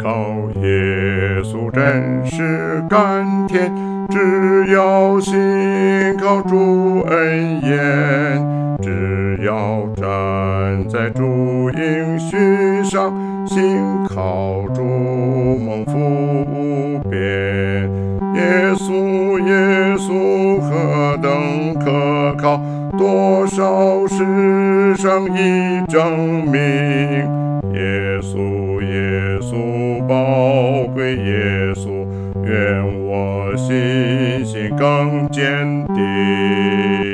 靠耶稣真是甘甜，只要信靠主恩言，只要站在主应许上，信靠主蒙福无边。耶稣，耶稣何等可靠，多少世上已证明。耶稣，耶稣宝贵耶稣，愿我信心更坚定。